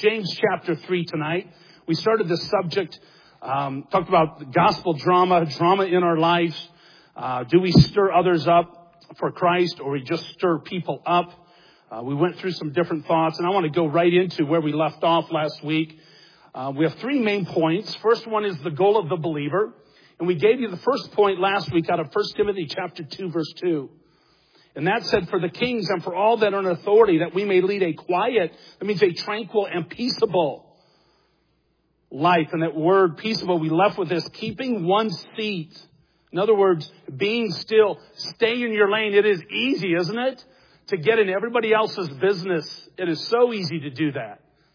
James chapter 3 tonight. We started this subject, talked about the gospel drama in our lives. Do we stir others up for Christ, or we just stir people up? We went through some different thoughts, and I want to go right into where we left off last week. We have three main points. First one is the goal of the believer. And we gave you the first point last week out of 1 Timothy chapter 2, verse 2. And that said, for the kings and for all that are in authority, that we may lead a quiet, that means a tranquil and peaceable life. And that word peaceable, we left with this, keeping one's seat. In other words, being still, stay in your lane. It is easy, isn't it? To get in everybody else's business. It is so easy to do that.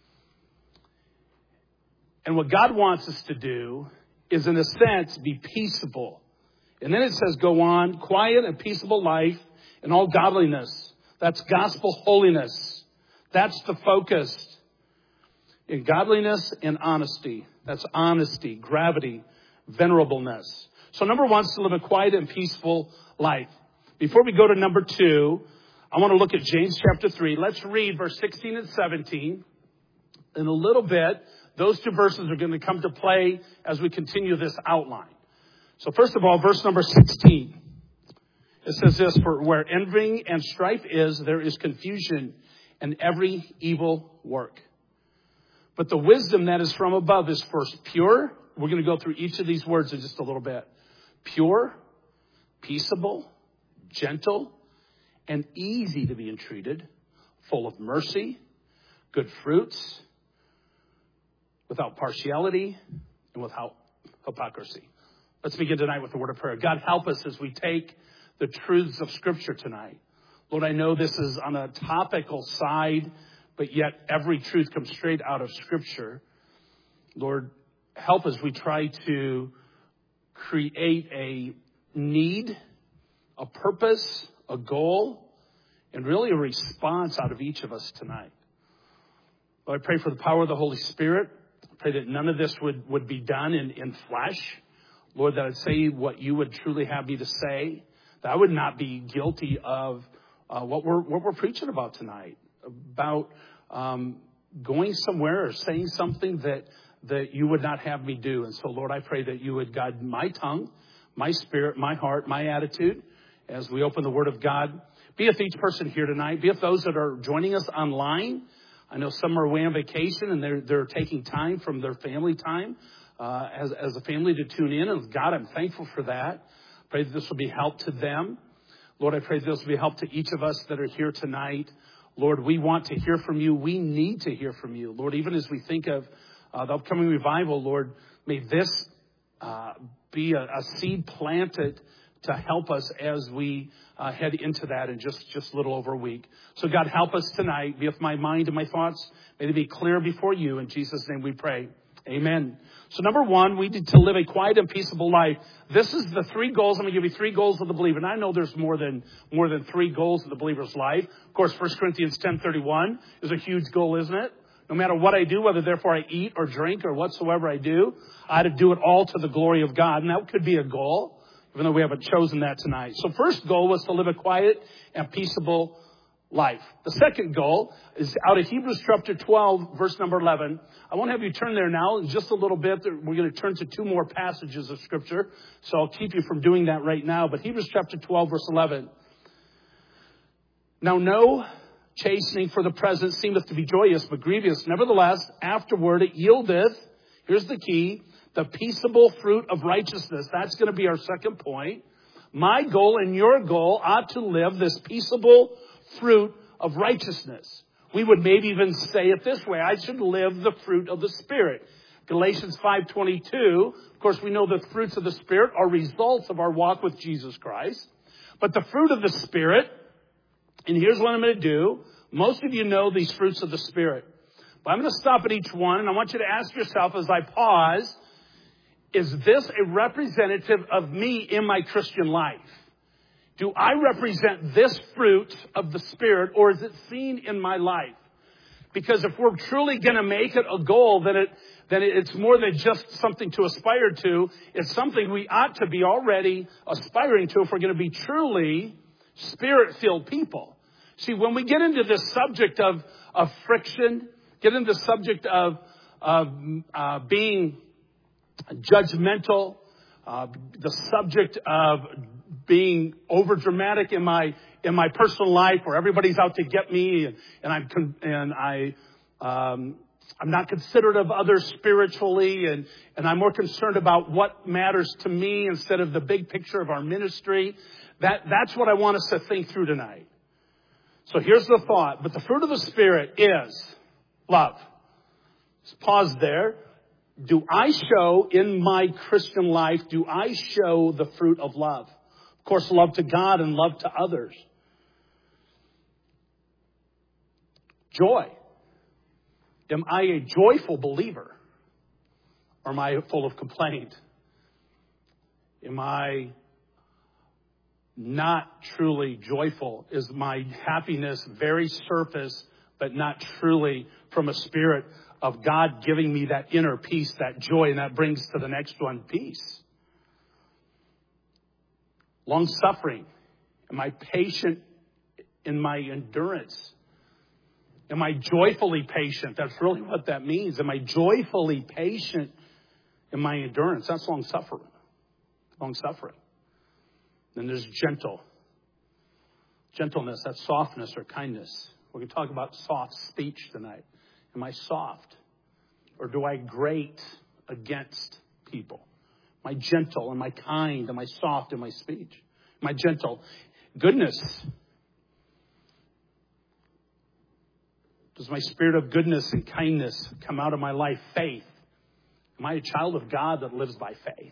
And what God wants us to do is, in a sense, be peaceable. And then it says, go on, quiet and peaceable life in all godliness. That's gospel holiness. That's the focus. In godliness and honesty. That's honesty, gravity, venerableness. So number one is to live a quiet and peaceful life. Before we go to number two, I want to look at James chapter 3. Let's read verse 16 and 17. In a little bit, those two verses are going to come to play as we continue this outline. So first of all, verse number 16. It says this, for where envying and strife is, there is confusion and every evil work. But the wisdom that is from above is first pure. We're going to go through each of these words in just a little bit. Pure, peaceable, gentle, and easy to be entreated, full of mercy, good fruits, without partiality, and without hypocrisy. Let's begin tonight with the word of prayer. God, help us as we take the truths of Scripture tonight. Lord, I know this is on a topical side, but yet every truth comes straight out of Scripture. Lord, help us. We try to create a need, a purpose, a goal, and really a response out of each of us tonight. Lord, I pray for the power of the Holy Spirit. I pray that none of this would be done in flesh. Lord, that I'd say what you would truly have me to say. That I would not be guilty of what we're preaching about tonight. About going somewhere or saying something that you would not have me do. And so, Lord, I pray that you would guide my tongue, my spirit, my heart, my attitude as we open the Word of God. Be with each person here tonight. Be with those that are joining us online. I know some are away on vacation and they're taking time from their family time as a family to tune in. And God, I'm thankful for that. Pray that this will be help to them. Lord, I pray that this will be help to each of us that are here tonight. Lord, we want to hear from you. We need to hear from you. Lord, even as we think of the upcoming revival, Lord, may this be a seed planted to help us as we head into that in just a little over a week. So God, help us tonight. Be with my mind and my thoughts. May they be clear before you. In Jesus' name we pray. Amen. So number one, we need to live a quiet and peaceable life. This is the three goals. I'm going to give you three goals of the believer. And I know there's more than three goals of the believer's life. Of course, 1 Corinthians 10:31 is a huge goal, isn't it? No matter what I do, whether therefore I eat or drink or whatsoever I do, I had to do it all to the glory of God. And that could be a goal, even though we haven't chosen that tonight. So first goal was to live a quiet and peaceable life. The second goal is out of Hebrews chapter 12, verse number 11. I won't have you turn there now. In just a little bit, we're going to turn to two more passages of Scripture. So I'll keep you from doing that right now. But Hebrews chapter 12, verse 11. Now no chastening for the present seemeth to be joyous, but grievous. Nevertheless, afterward it yieldeth, here's the key, the peaceable fruit of righteousness. That's going to be our second point. My goal and your goal ought to live this peaceable fruit of righteousness. We would maybe even say it this way. I should live the fruit of the Spirit. Galatians 5:22. Of course, we know the fruits of the Spirit are results of our walk with Jesus Christ. But the fruit of the Spirit, and here's what I'm going to do. Most of you know these fruits of the Spirit. But I'm going to stop at each one, and I want you to ask yourself as I pause, is this a representative of me in my Christian life? Do I represent this fruit of the Spirit, or is it seen in my life? Because if we're truly going to make it a goal, then it's more than just something to aspire to. It's something we ought to be already aspiring to if we're going to be truly Spirit-filled people. See, when we get into this subject of friction Get into the subject of being judgmental, the subject of being over dramatic in my personal life, where everybody's out to get me, and I'm not considerate of others spiritually, and I'm more concerned about what matters to me instead of the big picture of our ministry. That's what I want us to think through tonight. So here's the thought. But the fruit of the Spirit is love. Just pause there. Do I show in my Christian life, do I show the fruit of love? Of course, love to God and love to others. Joy. Am I a joyful believer? Or am I full of complaint? Am I not truly joyful? Is my happiness very surface, but not truly from a spirit of God giving me that inner peace, that joy, and that brings to the next one peace? Long suffering. Am I patient in my endurance? Am I joyfully patient? That's really what that means. Am I joyfully patient in my endurance? That's long suffering. Long suffering. Then there's gentle. Gentleness, that's softness or kindness. We're going to talk about soft speech tonight. Am I soft? Or do I grate against people? Am I gentle? Am I kind? Am I soft in my speech? Am I gentle? Goodness. Does my spirit of goodness and kindness come out of my life? Faith. Am I a child of God that lives by faith?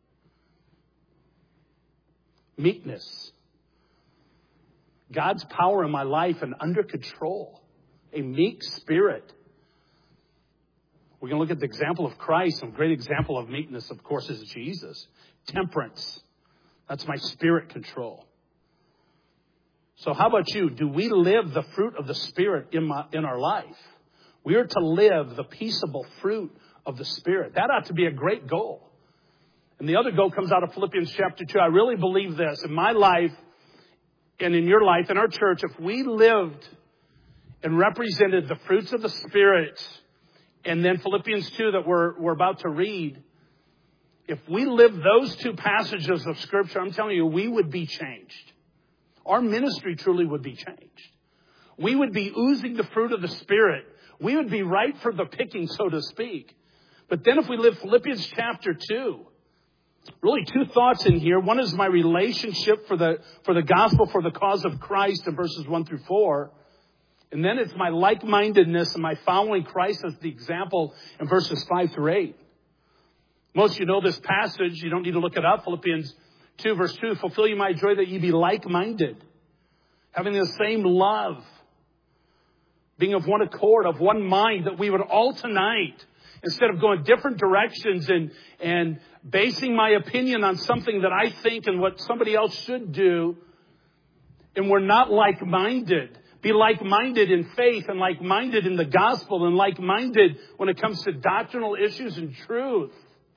Meekness. God's power in my life and under control. A meek spirit. We're going to look at the example of Christ. A great example of meekness, of course, is Jesus. Temperance. That's my spirit control. So how about you? Do we live the fruit of the Spirit in our life? We are to live the peaceable fruit of the Spirit. That ought to be a great goal. And the other goal comes out of Philippians chapter 2. I really believe this. In my life and in your life, in our church, if we lived and represented the fruits of the Spirit, and then Philippians 2 that we're about to read, if we lived those two passages of Scripture, I'm telling you, we would be changed. Our ministry truly would be changed. We would be oozing the fruit of the Spirit. We would be ripe for the picking, so to speak. But then if we live Philippians chapter 2, really two thoughts in here. One is my relationship for the gospel, for the cause of Christ in verses 1 through 4. And then it's my like-mindedness and my following Christ as the example in verses 5 through 8. Most of you know this passage. You don't need to look it up. Philippians 2 verse 2, fulfill you my joy that ye be like-minded, having the same love, being of one accord, of one mind, that we would all tonight, instead of going different directions and basing my opinion on something that I think and what somebody else should do, and we're not like-minded. Be like-minded in faith and like-minded in the gospel and like-minded when it comes to doctrinal issues and truth.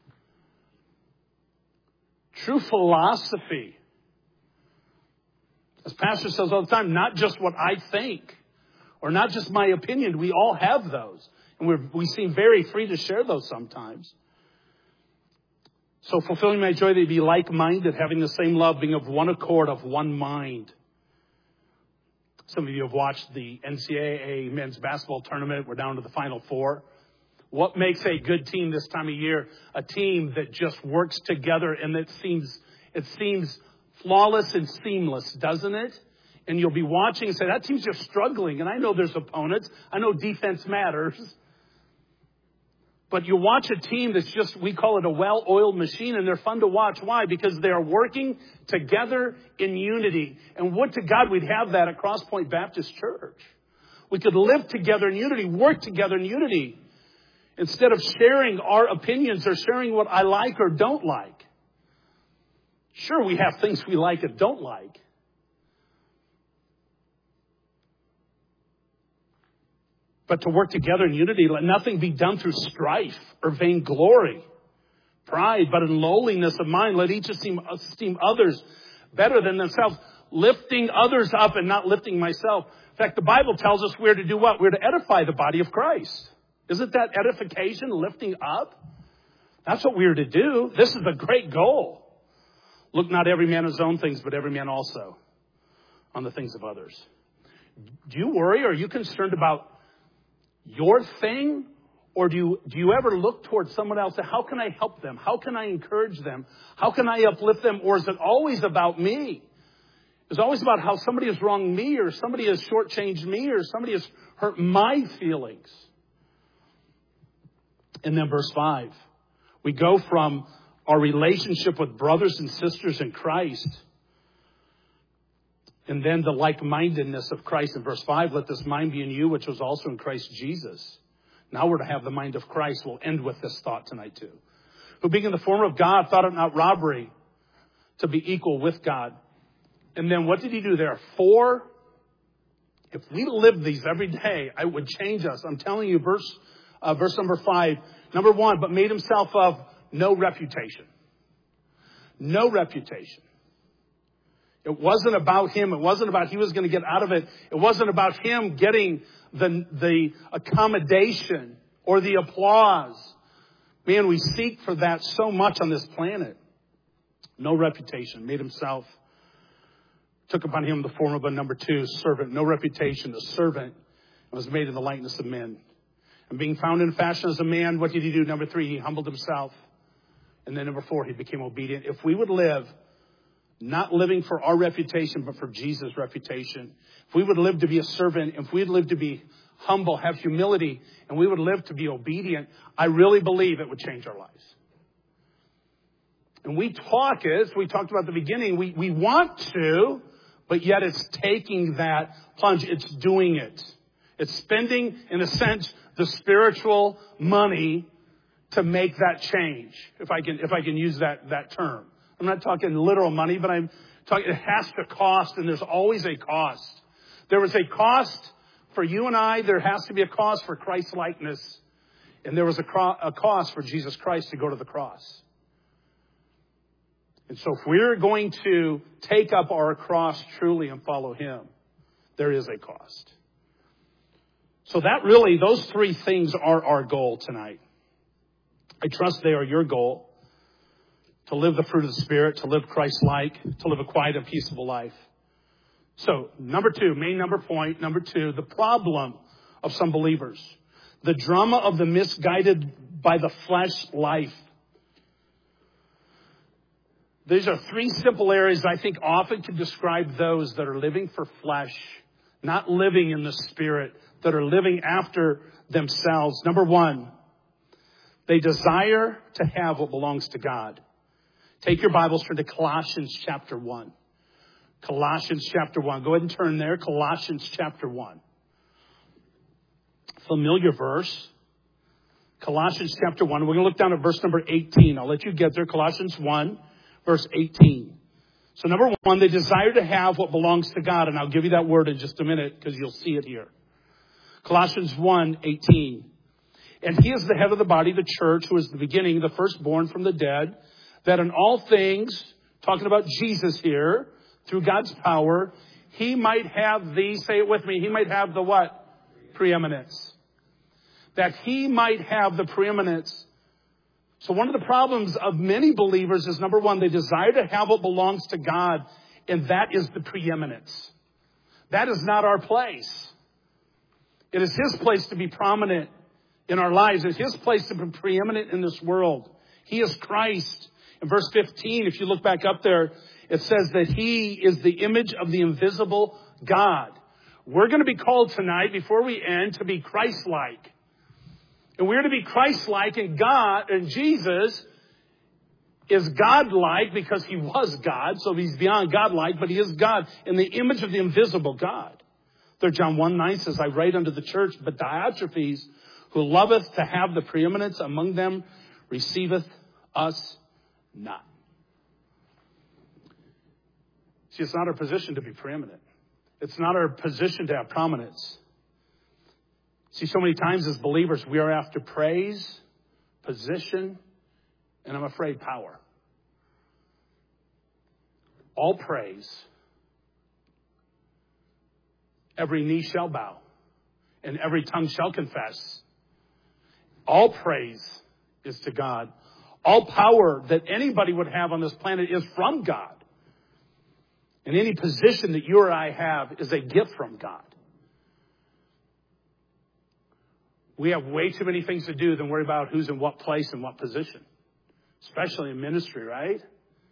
True philosophy. As Pastor says all the time, not just what I think or not just my opinion. We all have those. And we seem very free to share those sometimes. So fulfilling my joy, they be like-minded, having the same love, being of one accord, of one mind. Some of you have watched the NCAA men's basketball tournament. We're down to the Final Four. What makes a good team this time of year? A team that just works together and it seems flawless and seamless, doesn't it? And you'll be watching and say, that team's just struggling. And I know there's opponents. I know defense matters. But you watch a team that's just, we call it a well-oiled machine, and they're fun to watch. Why? Because they're working together in unity. And would to God we'd have that at Crosspoint Baptist Church. We could live together in unity, work together in unity, instead of sharing our opinions or sharing what I like or don't like. Sure, we have things we like and don't like. But to work together in unity, let nothing be done through strife or vainglory, pride, but in lowliness of mind, let each esteem others better than themselves, lifting others up and not lifting myself. fact, the Bible tells us we're to do what? We're to edify the body of Christ. Isn't that edification, lifting up? That's what we're to do. This is a great goal. Look not every man on his own things, but every man also on the things of others. Do you worry? Or are you concerned about your thing? Or do you ever look towards someone else and say, how can I help them? How can I encourage them? How can I uplift them? Or is it always about me? It's always about how somebody has wronged me, or somebody has shortchanged me, or somebody has hurt my feelings. And then verse 5, we go from our relationship with brothers and sisters in Christ, and then the like-mindedness of Christ. In verse 5, let this mind be in you, which was also in Christ Jesus. Now we're to have the mind of Christ. We'll end with this thought tonight too. Who being in the form of God, thought it not robbery to be equal with God. And then what did he do there? For, if we lived these every day, it would change us. I'm telling you, verse number 5. Number 1, but made himself of no reputation. No reputation. It wasn't about him. It wasn't about he was going to get out of it. It wasn't about him getting the accommodation or the applause. Man, we seek for that so much on this planet. No reputation. Made himself. Took upon him the form of a, number 2, servant. No reputation, a servant. And was made in the likeness of men. And being found in fashion as a man, what did he do? Number 3, he humbled himself. And then number 4, he became obedient. If we would live, not living for our reputation, but for Jesus' reputation. If we would live to be a servant, if we would live to be humble, have humility, and we would live to be obedient, I really believe it would change our lives. And we talk, as we talked about at the beginning, we want to, but yet it's taking that plunge. It's doing it. It's spending, in a sense, the spiritual money to make that change. If I can use that term. I'm not talking literal money, but I'm talking, it has to cost, and there's always a cost. There was a cost for you and I. There has to be a cost for Christ's likeness. And there was a cost for Jesus Christ to go to the cross. And so if we're going to take up our cross truly and follow him, there is a cost. So that really, those 3 things are our goal tonight. I trust they are your goal. To live the fruit of the Spirit, to live Christ-like, to live a quiet and peaceable life. So, number 2, main point, number 2, the problem of some believers. The drama of the misguided by the flesh life. These are 3 simple areas I think often can describe those that are living for flesh, not living in the Spirit, that are living after themselves. Number 1, they desire to have what belongs to God. Take your Bibles, turn to Colossians chapter 1. Colossians chapter 1. Go ahead and turn there. Colossians chapter 1. Familiar verse. Colossians chapter 1. We're going to look down at verse number 18. I'll let you get there. Colossians 1, verse 18. So number 1, they desire to have what belongs to God. And I'll give you that word in just a minute because you'll see it here. Colossians 1, 18. And he is the head of the body, the church, who is the beginning, the firstborn from the dead, that in all things, talking about Jesus here, through God's power, he might have say it with me, he might have the what? Preeminence. That he might have the preeminence. So one of the problems of many believers is, number 1, they desire to have what belongs to God, and that is the preeminence. That is not our place. It is his place to be prominent in our lives. It's his place to be preeminent in this world. He is Christ. In verse 15, if you look back up there, it says that he is the image of the invisible God. We're going to be called tonight, before we end, to be Christ-like. And we're to be Christ-like, and God, and Jesus is God-like because he was God, so he's beyond God-like, but he is God in the image of the invisible God. 3 John 1:9 says, I write unto the church, but Diotrephes, who loveth to have the preeminence among them, receiveth us not. See, it's not our position to be preeminent. It's not our position to have prominence. See, so many times as believers, we are after praise, position, and I'm afraid power. All praise every knee shall bow and every tongue shall confess. All praise is to God. All power that anybody would have on this planet is from God. And any position that you or I have is a gift from God. We have way too many things to do than worry about who's in what place and what position. Especially in ministry, right?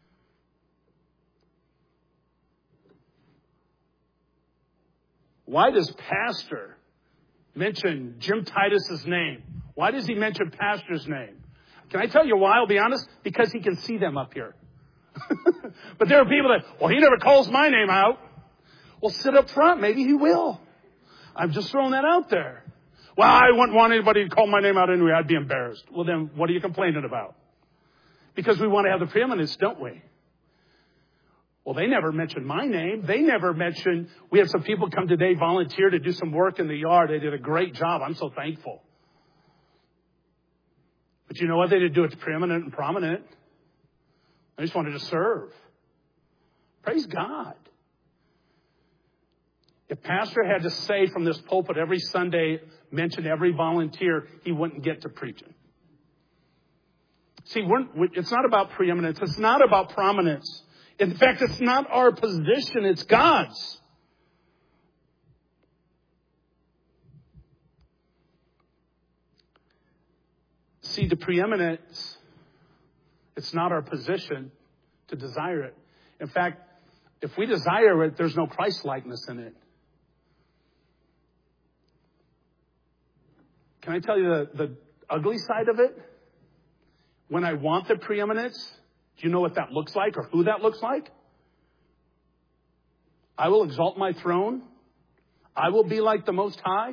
Why does pastor mention Jim Titus's name? Why does he mention pastor's name? Can I tell you why? I'll be honest. Because he can see them up here. But there are people that, well, he never calls my name out. Well, sit up front. Maybe he will. I'm just throwing that out there. Well, I wouldn't want anybody to call my name out anyway. I'd be embarrassed. Well, then what are you complaining about? Because we want to have the preeminence, don't we? Well, they never mentioned my name. They never mentioned, we had some people come today, volunteer to do some work in the yard. They did a great job. I'm so thankful. But you know what? They didn't do it preeminent and prominent. They just wanted to serve. Praise God. If pastor had to say from this pulpit every Sunday, mention every volunteer, he wouldn't get to preaching. See, it's not about preeminence. It's not about prominence. In fact, it's not our position. It's God's. See, the preeminence, it's not our position to desire it. In fact, if we desire it, there's no Christ-likeness in it. Can I tell you the ugly side of it? When I want the preeminence, do you know what that looks like or who that looks like? I will exalt my throne. I will be like the Most High.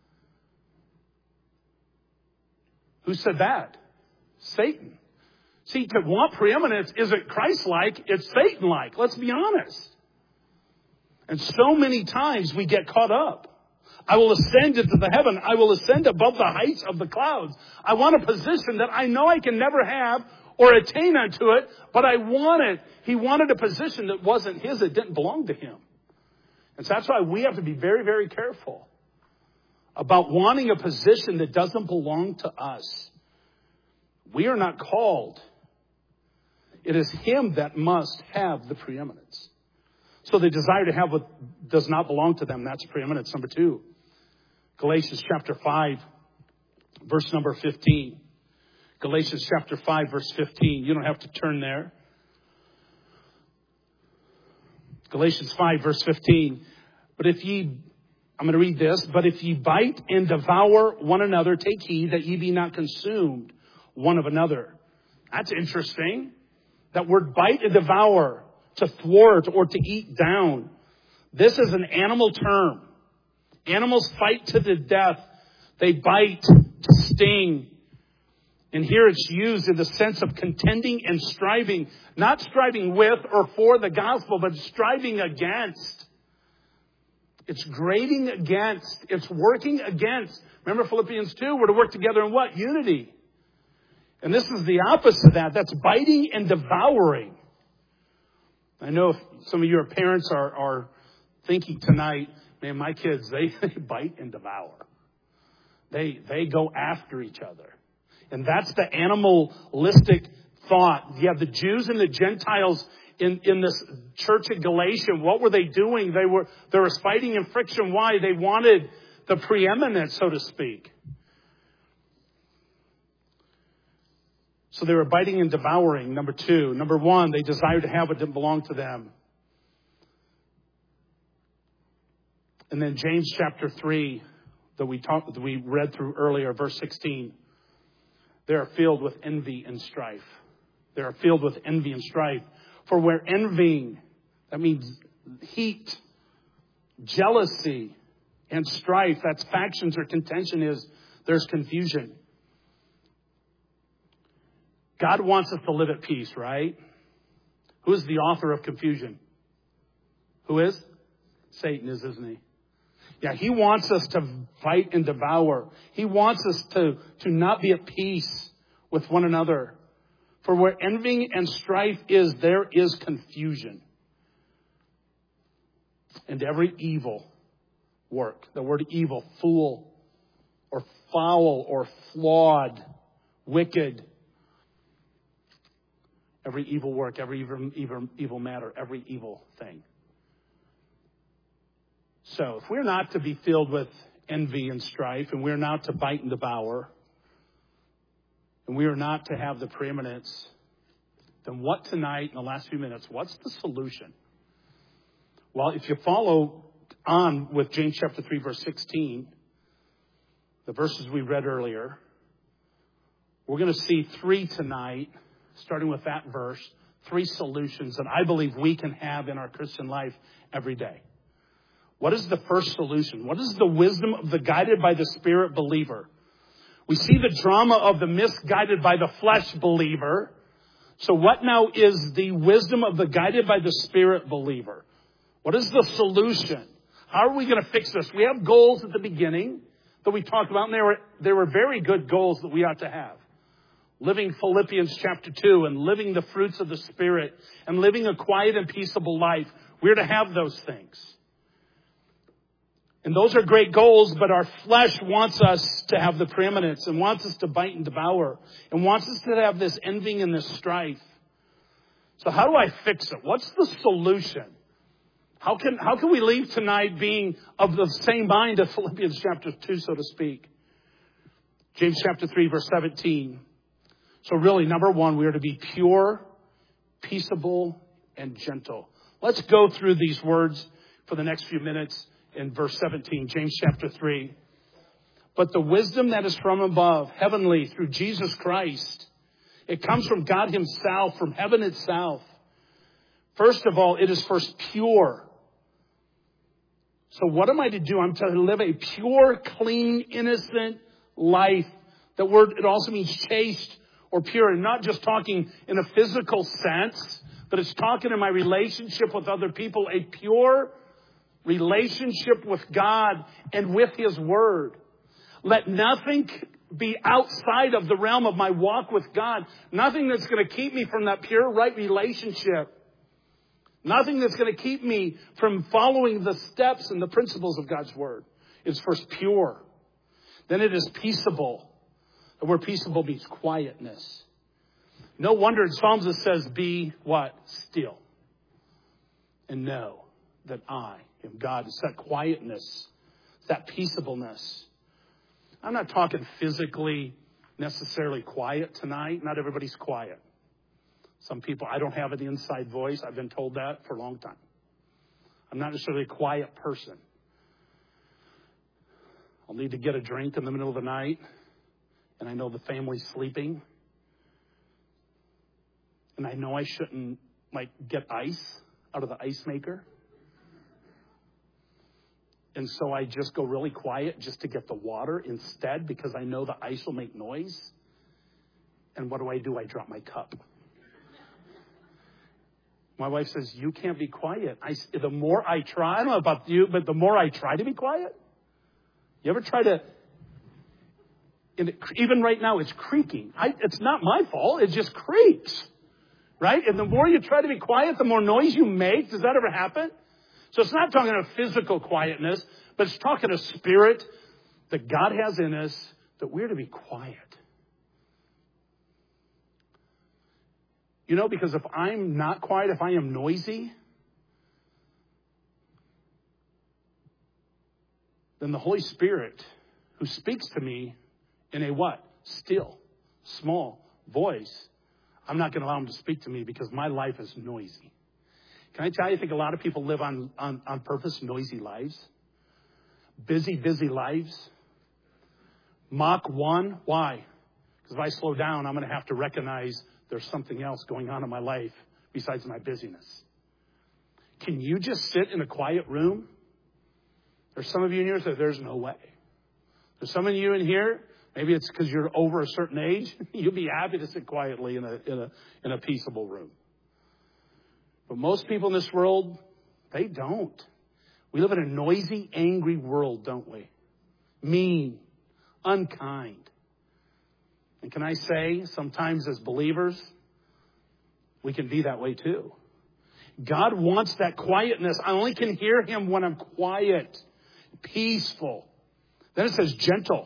Who said that? Satan. See, to want preeminence isn't Christ-like, it's Satan-like. Let's be honest. And so many times we get caught up. I will ascend into the heaven. I will ascend above the heights of the clouds. I want a position that I know I can never have or attain unto it, but I want it. He wanted a position that wasn't his. It didn't belong to him. And so that's why we have to be very, very careful about wanting a position that doesn't belong to us. We are not called. It is him that must have the preeminence. So they desire to have what does not belong to them. That's preeminence. Number 2. Galatians chapter 5, verse number 15. Galatians chapter 5, verse 15. You don't have to turn there. Galatians 5, verse 15. I'm going to read this. But if ye bite and devour one another, take heed that ye be not consumed one of another. That's interesting. That word bite and devour, to thwart or to eat down. This is an animal term. Animals fight to the death. They bite to sting. And here it's used in the sense of contending and striving. Not striving with or for the gospel, but striving against. It's grating against. It's working against. Remember Philippians 2, we're to work together in what? Unity. And this is the opposite of that. That's biting and devouring. I know if some of your parents are thinking tonight, man, my kids, they bite and devour. They go after each other. And that's the animalistic thought. You have the Jews and the Gentiles in this church at Galatia. What were they doing? They were fighting in friction. Why? They wanted the preeminence, so to speak. So they were biting and devouring, number 2. Number 1, they desired to have what didn't belong to them. And then James chapter 3 that we read through earlier, verse 16. They are filled with envy and strife. They are filled with envy and strife. For where envying, that means heat, jealousy, and strife, that's factions or contention is, there's confusion. God wants us to live at peace, right? Who is the author of confusion? Who is? Satan is, isn't he? Yeah, he wants us to fight and devour. He wants us to not be at peace with one another. For where envying and strife is, there is confusion. And every evil work. The word evil, fool, or foul, or flawed, wicked. Every evil work, every evil matter, every evil thing. So if we're not to be filled with envy and strife, and we're not to bite and devour, and we are not to have the preeminence, then what tonight, in the last few minutes, what's the solution? Well, if you follow on with James chapter 3, verse 16, the verses we read earlier, we're going to see three tonight, starting with that verse, three solutions that I believe we can have in our Christian life every day. What is the first solution? What is the wisdom of the guided by the Spirit believer? We see the drama of the misguided by the flesh believer. So what now is the wisdom of the guided by the Spirit believer? What is the solution? How are we going to fix this? We have goals at the beginning that we talked about, and they were very good goals that we ought to have. Living Philippians chapter 2 and living the fruits of the Spirit and living a quiet and peaceable life. We're to have those things. And those are great goals, but our flesh wants us to have the preeminence and wants us to bite and devour and wants us to have this envying and this strife. So how do I fix it? What's the solution? How can we leave tonight being of the same mind as Philippians chapter 2, so to speak? James chapter 3, verse 17. So really, number one, we are to be pure, peaceable, and gentle. Let's go through these words for the next few minutes in verse 17, James chapter 3. But the wisdom that is from above, heavenly, through Jesus Christ, it comes from God himself, from heaven itself. First of all, it is first pure. So what am I to do? I'm to live a pure, clean, innocent life. That word, it also means chaste or pure. And not just talking in a physical sense, but it's talking in my relationship with other people. A pure relationship with God and with his word. Let nothing be outside of the realm of my walk with God. Nothing that's going to keep me from that pure, right relationship. Nothing that's going to keep me from following the steps and the principles of God's word. It's first pure. Then it is peaceable. The word peaceable means quietness. No wonder in Psalms it says, be what? Still. And know that I am God. It's that quietness. It's that peaceableness. I'm not talking physically necessarily quiet tonight. Not everybody's quiet. Some people, I don't have an inside voice. I've been told that for a long time. I'm not necessarily a quiet person. I'll need to get a drink in the middle of the night, and I know the family's sleeping. And I know I shouldn't, get ice out of the ice maker. And so I just go really quiet just to get the water instead because I know the ice will make noise. And what do? I drop my cup. My wife says, you can't be quiet. The more I try, I don't know about you, but the more I try to be quiet. You ever try to, even right now it's creaking. It's not my fault. It just creaks. Right? And the more you try to be quiet, the more noise you make. Does that ever happen? So it's not talking of physical quietness, but it's talking of spirit that God has in us that we're to be quiet. You know, because if I'm not quiet, if I am noisy, then the Holy Spirit who speaks to me in a what? Still, small voice, I'm not going to allow him to speak to me because my life is noisy. Can I tell you, I think a lot of people live on purpose, noisy lives. Busy lives. Mach 1. Why? Because if I slow down, I'm going to have to recognize there's something else going on in my life besides my busyness. Can you just sit in a quiet room? There's some of you in here that say, there's no way. There's some of you in here, maybe it's because you're over a certain age. You'll be happy to sit quietly in a peaceable room. But most people in this world, they don't. We live in a noisy, angry world, don't we? Mean, unkind. And can I say, sometimes as believers, we can be that way too. God wants that quietness. I only can hear him when I'm quiet. peaceful. Then it says gentle.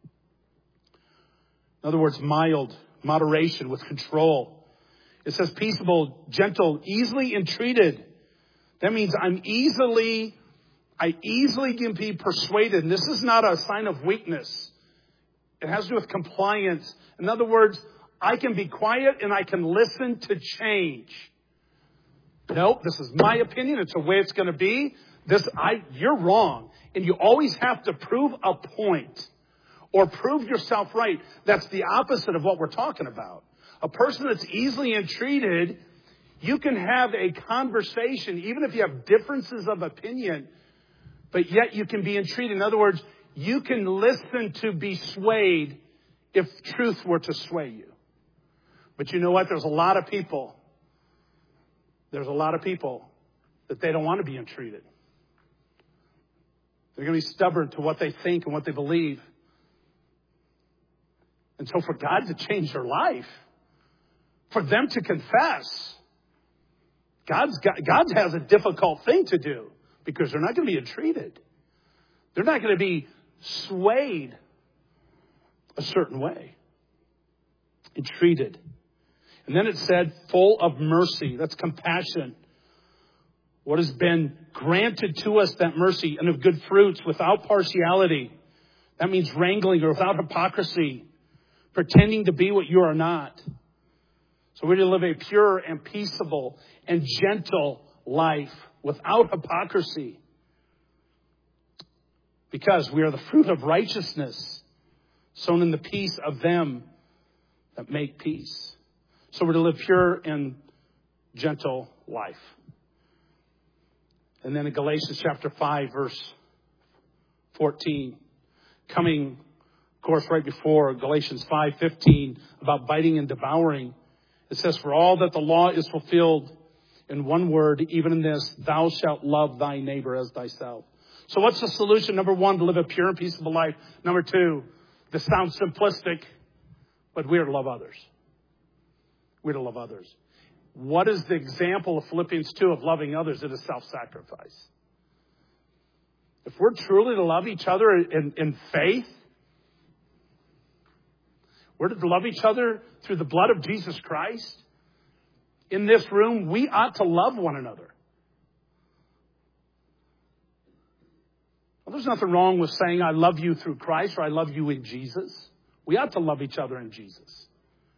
In other words, mild, moderation, with control. It says peaceable, gentle, easily entreated. That means I easily can be persuaded. And this is not a sign of weakness. It has to do with compliance. In other words, I can be quiet and I can listen to change. Nope, this is my opinion. It's the way it's going to be. You're wrong. And you always have to prove a point or prove yourself right. That's the opposite of what we're talking about. A person that's easily entreated, you can have a conversation, even if you have differences of opinion, but yet you can be entreated. In other words, you can listen to be swayed if truth were to sway you. But you know what? There's a lot of people that they don't want to be entreated. They're going to be stubborn to what they think and what they believe. And so for God to change their life, for them to confess, God has a difficult thing to do because they're not going to be entreated. They're not going to be swayed a certain way. Entreated. And then it said, full of mercy. That's compassion. What has been granted to us, that mercy, and of good fruits, without partiality. That means wrangling or without hypocrisy. Pretending to be what you are not. So we're to live a pure and peaceable and gentle life without hypocrisy. Because we are the fruit of righteousness, sown in the peace of them that make peace. So we're to live pure and gentle life. And then in Galatians chapter 5, verse 14, coming, of course, right before Galatians 5:15, about biting and devouring, it says, for all that the law is fulfilled in one word, even in this, thou shalt love thy neighbor as thyself. So what's the solution? Number one, to live a pure and peaceable life. Number two, this sounds simplistic, but we are to love others. We're to love others. What is the example of Philippians 2 of loving others? It is self-sacrifice. If we're truly to love each other in faith, we're to love each other through the blood of Jesus Christ. In this room, we ought to love one another. Well, there's nothing wrong with saying I love you through Christ or I love you in Jesus. We ought to love each other in Jesus.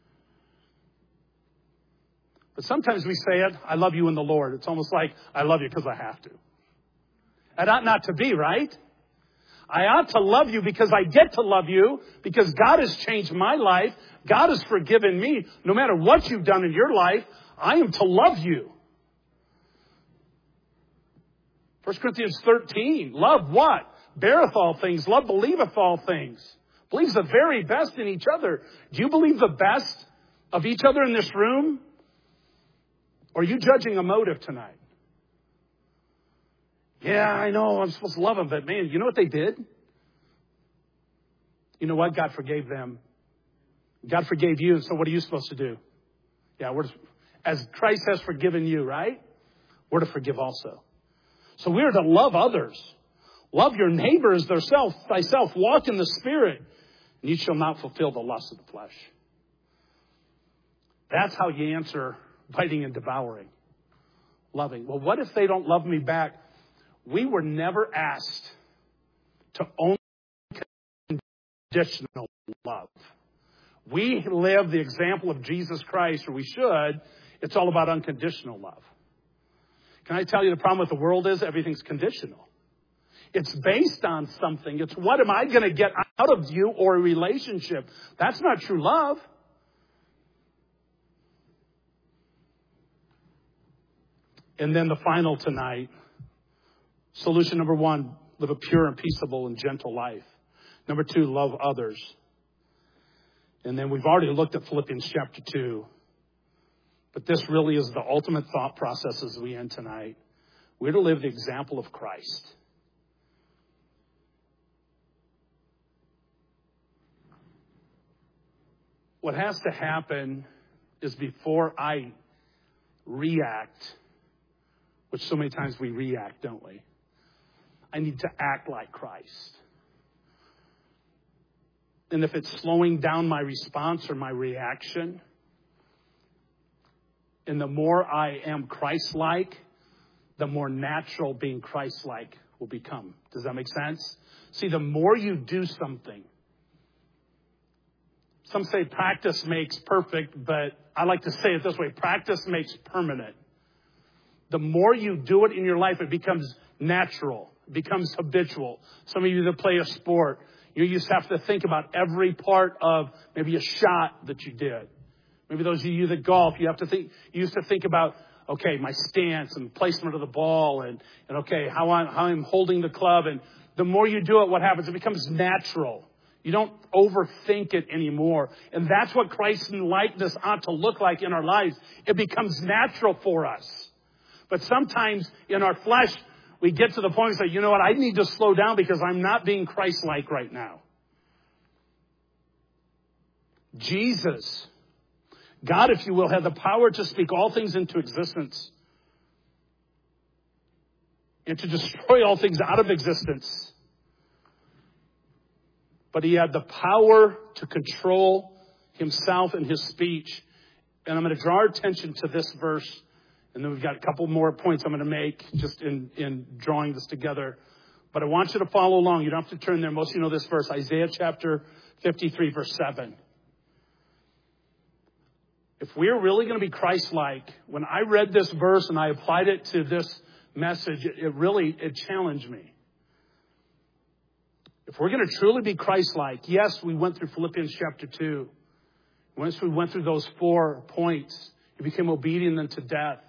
But sometimes we say it, I love you in the Lord. It's almost like I love you because I have to. That ought not to be, right? I ought to love you because I get to love you, because God has changed my life. God has forgiven me. No matter what you've done in your life, I am to love you. 1 Corinthians 13, love what? Beareth all things. Love believeth all things. Believes the very best in each other. Do you believe the best of each other in this room? Or are you judging a motive tonight? Yeah, I know I'm supposed to love them, but man, you know what they did? You know what? God forgave them. God forgave you, and so what are you supposed to do? Yeah, as Christ has forgiven you, right? We're to forgive also. So we're to love others. Love your neighbor as thyself. Walk in the Spirit, and you shall not fulfill the lust of the flesh. That's how you answer biting and devouring. Loving. Well, what if they don't love me back? We were never asked to only conditional love. We live the example of Jesus Christ, or we should. It's all about unconditional love. Can I tell you the problem with the world is everything's conditional. It's based on something. It's what am I going to get out of you or a relationship? That's not true love. And then the final tonight, solution number one, live a pure and peaceable and gentle life. Number two, love others. And then we've already looked at Philippians chapter 2. But this really is the ultimate thought process as we end tonight. We're to live the example of Christ. What has to happen is before I react, which so many times we react, don't we? I need to act like Christ. And if it's slowing down my response or my reaction, and the more I am Christ-like, the more natural being Christ-like will become. Does that make sense? See, the more you do something, some say practice makes perfect, but I like to say it this way, practice makes permanent. The more you do it in your life, it becomes natural. It becomes habitual. Some of you that play a sport, you used to have to think about every part of maybe a shot that you did. Maybe those of you that golf, you used to think about, okay, my stance and placement of the ball and okay, how I'm holding the club. And the more you do it, what happens? It becomes natural. You don't overthink it anymore. And that's what Christ's likeness ought to look like in our lives. It becomes natural for us. But sometimes in our flesh, we get to the point and say, you know what, I need to slow down because I'm not being Christ-like right now. Jesus, God, if you will, had the power to speak all things into existence and to destroy all things out of existence. But he had the power to control himself and his speech. And I'm going to draw our attention to this verse. And then we've got a couple more points I'm going to make just in drawing this together. But I want you to follow along. You don't have to turn there. Most of you know this verse. Isaiah chapter 53, verse 7. If we're really going to be Christ-like, when I read this verse and I applied it to this message, it challenged me. If we're going to truly be Christ-like, yes, we went through Philippians chapter 2. Once we went through those 4 points, he became obedient unto death.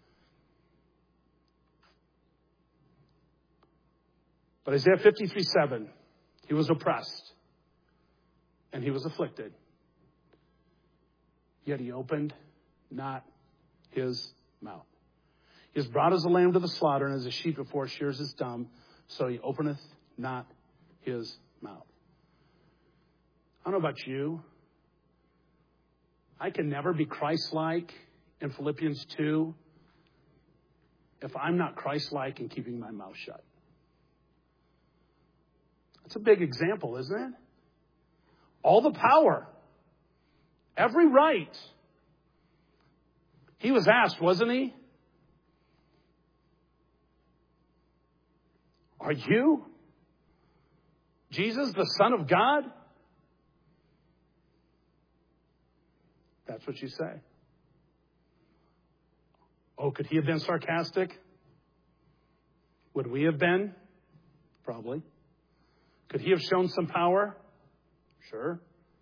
But Isaiah 53:7, he was oppressed and he was afflicted. Yet he opened not his mouth. He is brought as a lamb to the slaughter, and as a sheep before shears is dumb, so he openeth not his mouth. I don't know about you. I can never be Christ-like in Philippians 2 if I'm not Christ-like in keeping my mouth shut. That's a big example, isn't it? All the power. Every right. He was asked, wasn't he? Are you Jesus, the Son of God? That's what you say. Oh, could he have been sarcastic? Would we have been? Probably. Could he have shown some power? Sure.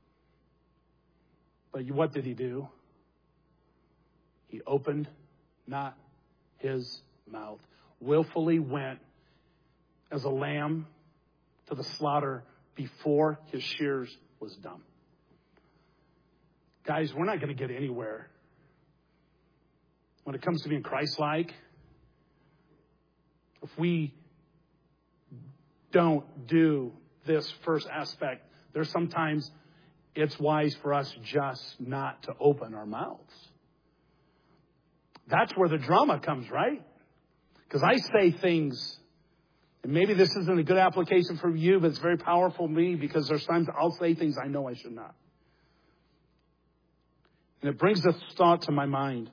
But what did he do? He opened not his mouth. Willfully went as a lamb to the slaughter before his shears was dumb. Guys, we're not going to get anywhere when it comes to being Christ-like if we don't do this first aspect. There's sometimes it's wise for us just not to open our mouths. That's where the drama comes, right? Because I say things, and maybe this isn't a good application for you, but it's very powerful for me because there's times I'll say things I know I should not. And it brings this thought to my mind.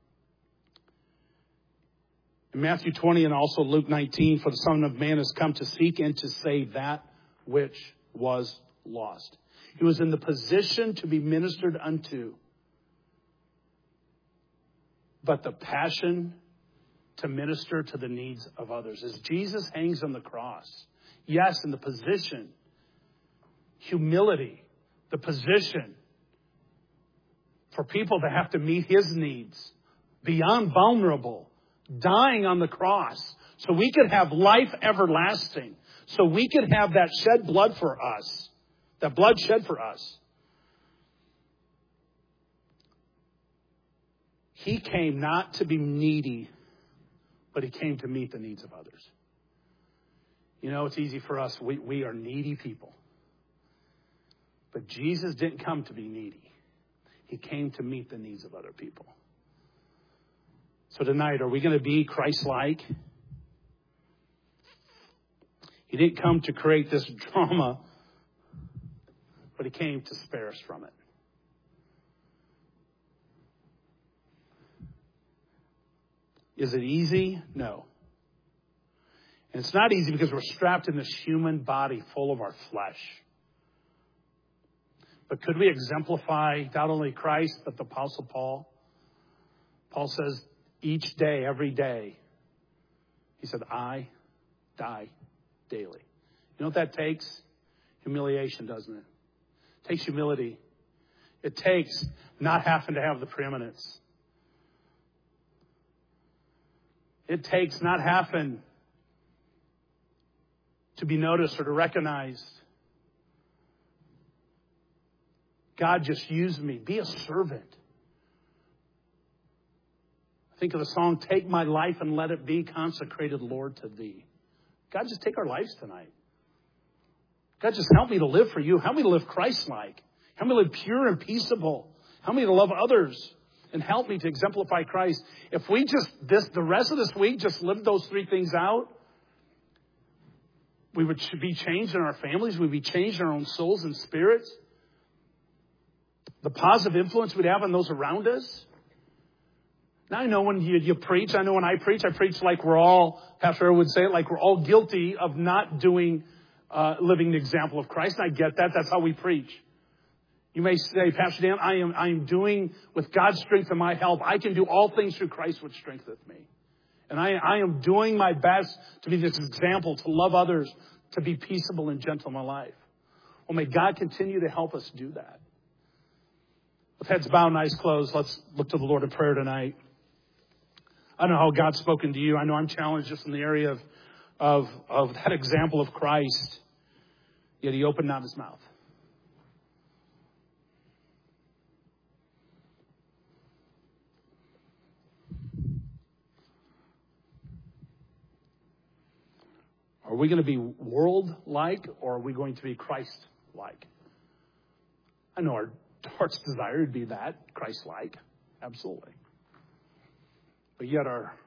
In Matthew 20 and also Luke 19, for the Son of Man has come to seek and to save that which was lost. He was in the position to be ministered unto, but the passion to minister to the needs of others. As Jesus hangs on the cross, yes, in the position, humility, the position for people to have to meet his needs, beyond vulnerable, dying on the cross, so we could have life everlasting, so we could have that shed blood for us, that blood shed for us. He came not to be needy, but he came to meet the needs of others. You know, it's easy for us. We are needy people. But Jesus didn't come to be needy. He came to meet the needs of other people. So tonight, are we going to be Christ-like? He didn't come to create this drama, but he came to spare us from it. Is it easy? No. And it's not easy because we're strapped in this human body full of our flesh. But could we exemplify not only Christ, but the Apostle Paul? Paul says, each day, every day, he said, I die daily. You know what that takes? Humiliation, doesn't it? It takes humility. It takes not having to have the preeminence. It takes not having to be noticed or to recognized. God, just use me. Be a servant. Think of the song, Take My Life and Let It Be Consecrated, Lord, to Thee. God, just take our lives tonight. God, just help me to live for you. Help me to live Christ-like. Help me to live pure and peaceable. Help me to love others. And help me to exemplify Christ. If we just, the rest of this week, just live those three things out, we would be changed in our families. We'd be changed in our own souls and spirits. The positive influence we'd have on those around us. Now, I know when you preach, I know when I preach like we're all, Pastor Earl would say it, like we're all guilty of not doing, living the example of Christ. And I get that. That's how we preach. You may say, Pastor Dan, I am doing, with God's strength and my help, I can do all things through Christ which strengtheneth me. And I am doing my best to be this example, to love others, to be peaceable and gentle in my life. Well, may God continue to help us do that. With heads bowed and eyes closed, let's look to the Lord in prayer tonight. I don't know how God's spoken to you. I know I'm challenged just in the area of that example of Christ. Yet he opened not his mouth. Are we going to be world-like or are we going to be Christ-like? I know our heart's desire would be that, Christ-like. Absolutely. But yet our